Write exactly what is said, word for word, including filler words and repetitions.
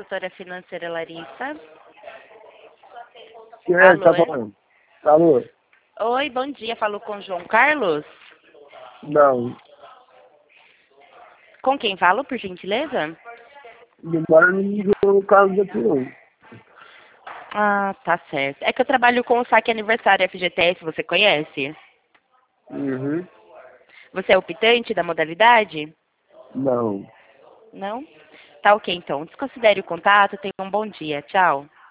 consultora financeira Larissa. Quem é que tá Alô? falando? Alô? Oi, bom dia. Falo com o João Carlos. Não. Com quem falo, por gentileza? Demora no nível no caso daqui não. Ah, tá certo. É que eu trabalho com o saque aniversário F G T S, você conhece? Uhum. Você é optante da modalidade? Não. Não? Tá ok, então. Desconsidere o contato. Tenha um bom dia. Tchau.